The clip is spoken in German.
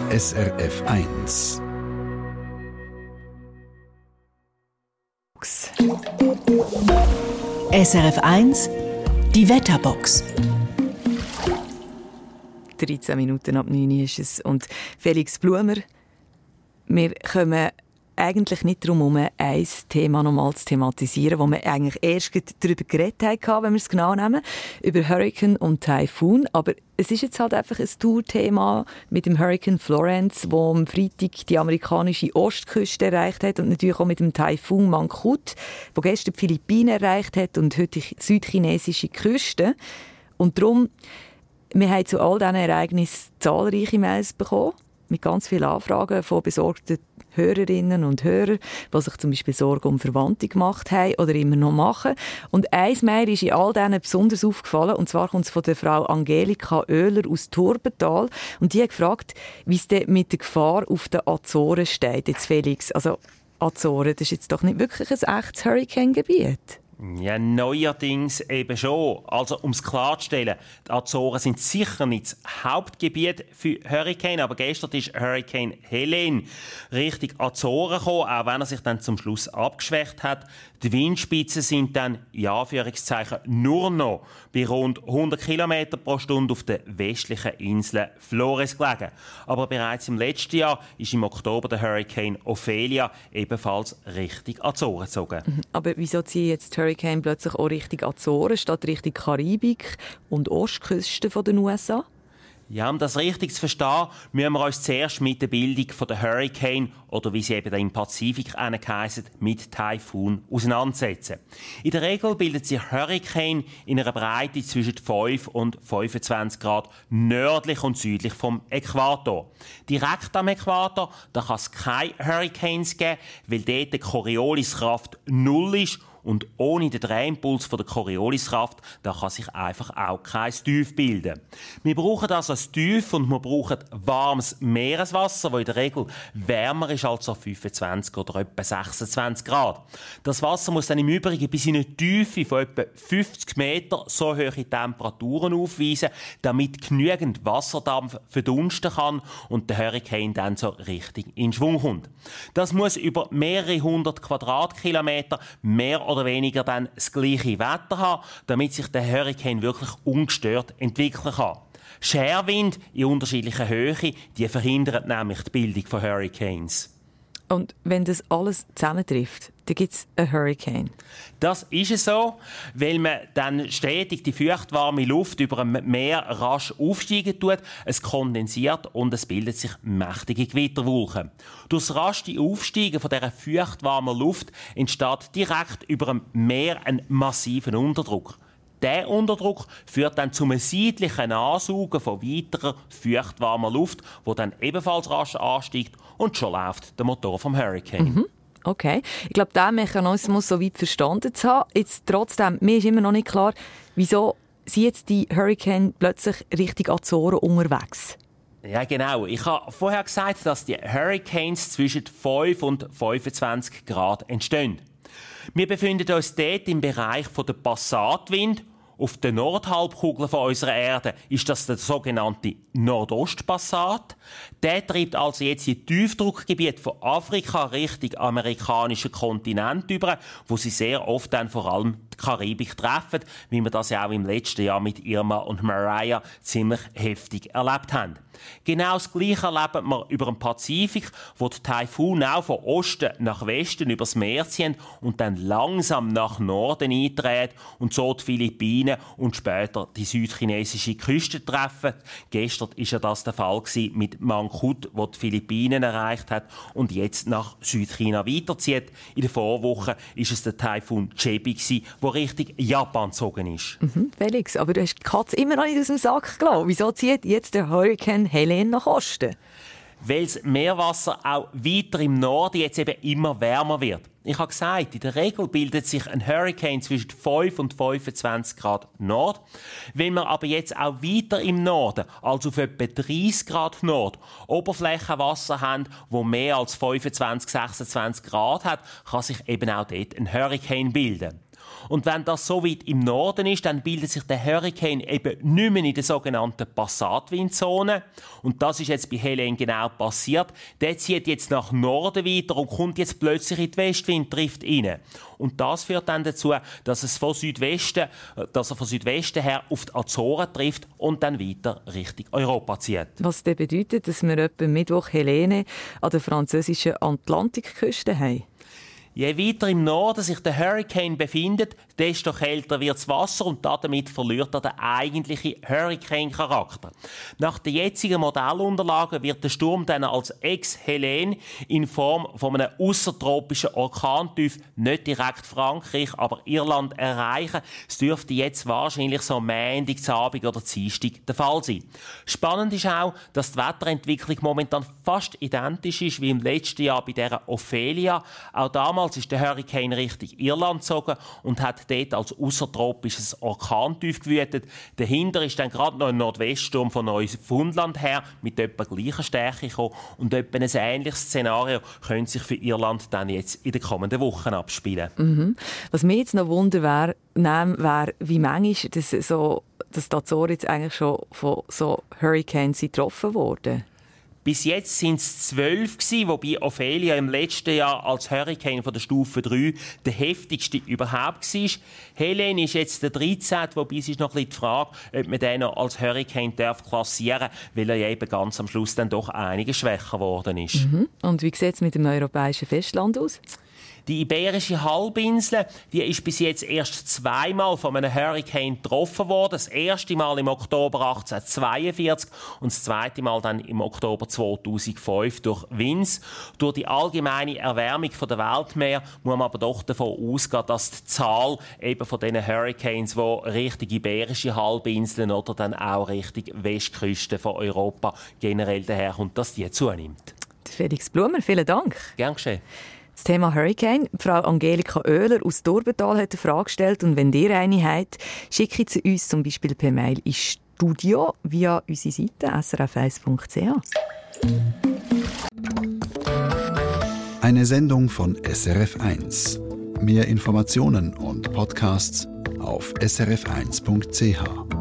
SRF 1. SRF 1, die Wetterbox. 13 Minuten ab 9 ist es. Und Felix Blumer, wir kommen eigentlich nicht darum herum, ein Thema nochmal zu thematisieren, wo wir eigentlich erst darüber geredet haben, wenn wir es genau nehmen, über Hurrikan und Taifun. Aber es ist jetzt halt einfach ein Tourthema mit dem Hurrikan Florence, wo am Freitag die amerikanische Ostküste erreicht hat und natürlich auch mit dem Taifun Mangkhut, der gestern die Philippinen erreicht hat und heute die südchinesische Küste. Und darum, wir haben zu all diesen Ereignissen zahlreiche Mails bekommen, mit ganz vielen Anfragen von besorgten Hörerinnen und Hörern, die sich zum Beispiel Sorgen um Verwandte gemacht haben oder immer noch machen. Und eins mehr ist in all denen besonders aufgefallen, und zwar kommt es von der Frau Angelika Oehler aus Turbental. Und die hat gefragt, wie es denn mit der Gefahr auf den Azoren steht. Jetzt Felix, also Azoren, das ist jetzt doch nicht wirklich ein echtes Hurrikangebiet. Ja, neuerdings eben schon. Also, um es klarzustellen, die Azoren sind sicher nicht das Hauptgebiet für Hurricane, aber gestern ist Hurricane Helene Richtung Azoren gekommen, auch wenn er sich dann zum Schluss abgeschwächt hat. Die Windspitzen sind dann, in Anführungszeichen, nur noch bei rund 100 km pro Stunde auf der westlichen Insel Flores gelegen. Aber bereits im letzten Jahr ist im Oktober der Hurricane Ophelia ebenfalls Richtung Azoren gezogen. Aber wieso ziehen jetzt die Hurricane plötzlich auch Richtung Azoren statt Richtung Karibik und Ostküste der USA? Ja, um das richtig zu verstehen, müssen wir uns zuerst mit der Bildung der Hurricane, oder wie sie eben im Pazifik heissen, mit Taifun auseinandersetzen. In der Regel bildet sich Hurricane in einer Breite zwischen 5 und 25 Grad nördlich und südlich vom Äquator. Direkt am Äquator da kann es keine Hurricanes geben, weil dort die Corioliskraft 0 ist. Und ohne den Drehimpuls der Corioliskraft, da kann sich einfach auch kein Tief bilden. Wir brauchen also ein Tief und wir brauchen warmes Meereswasser, das in der Regel wärmer ist als 25 oder etwa 26 Grad. Das Wasser muss dann im Übrigen bis in eine Tiefe von etwa 50 Meter so hohe Temperaturen aufweisen, damit genügend Wasserdampf verdunsten kann und der Hurrikan dann so richtig in Schwung kommt. Das muss über mehrere hundert Quadratkilometer mehr oder weniger dann das gleiche Wetter haben, damit sich der Hurrikan wirklich ungestört entwickeln kann. Scherwind in unterschiedlicher Höhe, die verhindern nämlich die Bildung von Hurricanes. Und wenn das alles zusammentrifft, dann gibt es einen Hurrikan. Das ist es so, weil man dann stetig die feuchtwarme Luft über dem Meer rasch aufsteigen tut. Es kondensiert und es bildet sich mächtige Gewitterwolken. Durch das rasche Aufsteigen von dieser feuchtwarmen Luft entsteht direkt über dem Meer ein massiver Unterdruck. Dieser Unterdruck führt dann zum seitlichen Ansaugen von weiterer feuchtwarmer Luft, die dann ebenfalls rasch ansteigt und schon läuft der Motor vom Hurrikan. Okay. Ich glaube, diesen Mechanismus so weit verstanden zu haben. Jetzt trotzdem, mir ist immer noch nicht klar, wieso sind jetzt die Hurricane plötzlich Richtung Azoren unterwegs? Ja, genau. Ich habe vorher gesagt, dass die Hurricanes zwischen 5 und 25 Grad entstehen. Wir befinden uns dort im Bereich der Passatwind. Auf der Nordhalbkugel von unserer Erde ist das der sogenannte Nordostpassat. Der treibt also jetzt in Tiefdruckgebiet von Afrika Richtung amerikanischen Kontinent über, wo sie sehr oft dann vor allem die Karibik treffen, wie wir das ja auch im letzten Jahr mit Irma und Maria ziemlich heftig erlebt haben. Genau das Gleiche erleben wir über den Pazifik, wo die Taifun auch von Osten nach Westen übers Meer ziehen und dann langsam nach Norden eintreten und so die Philippinen und später die südchinesische Küste treffen. Gestern war ja das der Fall mit Mangkhut, wo die Philippinen erreicht hat und jetzt nach Südchina weiterzieht. In der Vorwoche war es der Taifun Jebi, der Richtung Japan gezogen ist. Felix, aber du hast die Katze immer noch nicht aus dem Sack gelassen. Wieso zieht jetzt der Hurrikan Helene nach Osten? Weil das Meerwasser auch weiter im Norden jetzt eben immer wärmer wird. Ich habe gesagt, in der Regel bildet sich ein Hurrikan zwischen 5 und 25 Grad Nord. Wenn wir aber jetzt auch weiter im Norden, also auf etwa 30 Grad Nord, Oberflächenwasser haben, wo mehr als 25, 26 Grad hat, kann sich eben auch dort ein Hurrikan bilden. Und wenn das so weit im Norden ist, dann bildet sich der Hurricane eben nicht mehr in der sogenannten Passatwindzone. Und das ist jetzt bei Helene genau passiert. Der zieht jetzt nach Norden weiter und kommt jetzt plötzlich in die Westwindrift rein. Und das führt dann dazu, dass er von Südwesten her auf die Azoren trifft und dann weiter Richtung Europa zieht. Was das bedeutet, dass wir etwa Mittwoch Helene an der französischen Atlantikküste haben? Je weiter im Norden sich der Hurricane befindet, desto kälter wird das Wasser und damit verliert er den eigentlichen Hurricane-Charakter. Nach den jetzigen Modellunterlagen wird der Sturm dann als Ex-Helene in Form von einem außertropischen Orkantief nicht direkt Frankreich, aber Irland erreichen. Es dürfte jetzt wahrscheinlich so am Montagabend oder Dienstag der Fall sein. Spannend ist auch, dass die Wetterentwicklung momentan fast identisch ist wie im letzten Jahr bei dieser Ophelia. Auch damals ist der Hurricane Richtung Irland gezogen und hat dort als außertropisches Orkantief gewütet. Dahinter ist dann gerade noch ein Nordweststurm von Neufundland her mit etwa gleicher Stärke gekommen. Und etwa ein ähnliches Szenario könnte sich für Irland dann jetzt in den kommenden Wochen abspielen. Mhm. Was mir jetzt noch Wunder wäre, wie manchmal dass die Azoren jetzt eigentlich schon von so Hurricanes getroffen wurden. Bis jetzt waren es 12 gewesen, wobei Ophelia im letzten Jahr als Hurricane von der Stufe 3 der heftigste überhaupt war. Helene ist jetzt der 13., wobei es ist noch ein bisschen die Frage, ob man den noch als Hurricane klassieren darf, weil er ja eben ganz am Schluss dann doch einiges schwächer geworden ist. Mhm. Und wie sieht es mit dem europäischen Festland aus? Die Iberische Halbinsel, die ist bis jetzt erst zweimal von einem Hurricane getroffen worden. Das erste Mal im Oktober 1842 und das zweite Mal dann im Oktober 2005 durch Winds. Durch die allgemeine Erwärmung der Weltmeer muss man aber doch davon ausgehen, dass die Zahl eben von diesen Hurricanes, die Richtung Iberische Halbinseln oder dann auch Richtung Westküste von Europa generell daherkommt, dass die zunimmt. Felix Blumer, vielen Dank. Gern geschehen. Das Thema Hurricane. Frau Angelika Oehler aus Durbental hat eine Frage gestellt. Und wenn ihr eine habt, schickt sie uns zum Beispiel per Mail ins Studio via unsere Seite srf1.ch. Eine Sendung von SRF1. Mehr Informationen und Podcasts auf srf1.ch.